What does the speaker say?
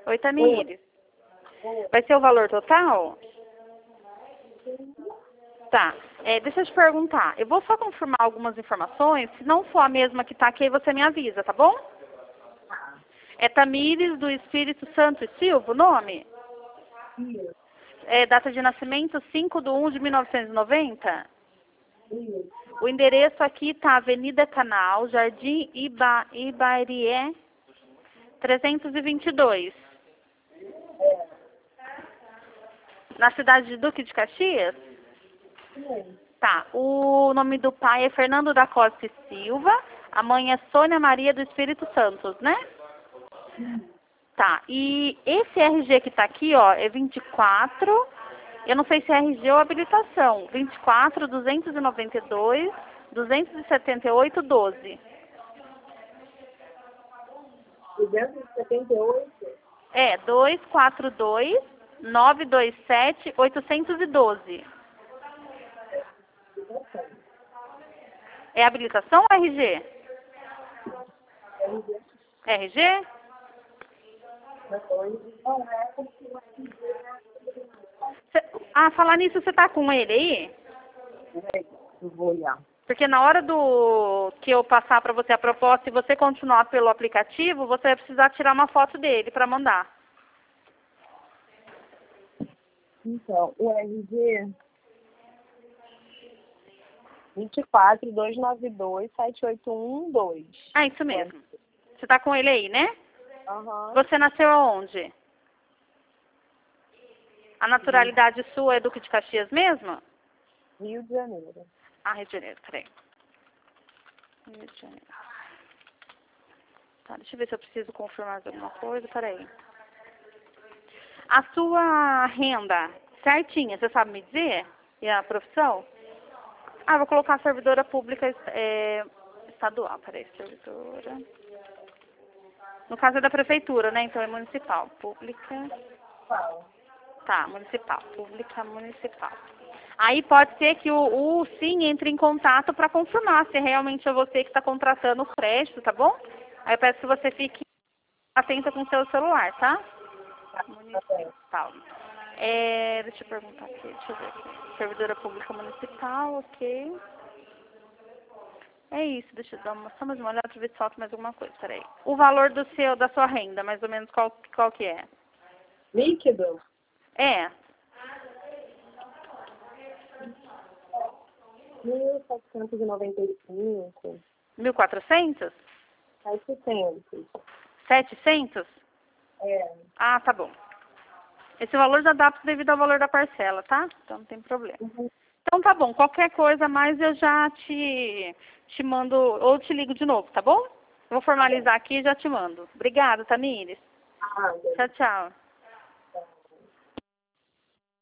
Oi, Tamires. Vai ser o valor total? Tá. Deixa eu te perguntar. Eu vou só confirmar algumas informações. Se não for a mesma que tá aqui, aí você me avisa, tá bom? É Tamires do Espírito Santo e Silva, o nome? Data de nascimento 5/1/1990? O endereço aqui tá Avenida Canal, Jardim Ibarié, 322. Na cidade de Duque de Caxias? Tá. O nome do pai é Fernando da Costa e Silva. A mãe é Sônia Maria do Espírito Santo, né? Tá. E esse RG que tá aqui, ó, é 24. Eu não sei se é RG ou habilitação. 24 292 278 12. 278? 242 927 812. É habilitação ou RG? RG? Falar nisso, você tá com ele aí? Eu vou olhar. Porque na hora que eu passar para você a proposta e você continuar pelo aplicativo, você vai precisar tirar uma foto dele para mandar. Então, o RG 24 292 7812. Isso mesmo. Você tá com ele aí, né? Aham. Você nasceu aonde? A naturalidade sua é Duque de Caxias mesmo? Rio de Janeiro. Rio de Janeiro, peraí. Rio de Janeiro. Tá, deixa eu ver se eu preciso confirmar alguma coisa, peraí. A sua renda certinha, você sabe me dizer? E a profissão? Vou colocar servidora pública estadual, peraí, servidora. No caso é da prefeitura, né? Então é municipal. Pública. Tá, municipal. Pública municipal. Aí pode ser que o SIM entre em contato para confirmar se realmente é você que está contratando o crédito, tá bom? Aí eu peço que você fique atenta com o seu celular, tá? Municipal. Deixa eu perguntar aqui, deixa eu ver aqui. Servidora pública municipal, ok. É isso, deixa eu dar só mais uma olhada para ver se falta mais alguma coisa, peraí. O valor da sua renda, mais ou menos, qual que é? Líquido? 1.795. 1.400? 700. 700? Tá bom. Esse valor já dá devido ao valor da parcela, tá? Então não tem problema. Então tá bom, qualquer coisa mais eu já te mando, ou te ligo de novo, tá bom? Eu vou formalizar aqui e já te mando. Obrigada, Tamires. Tchau, tchau.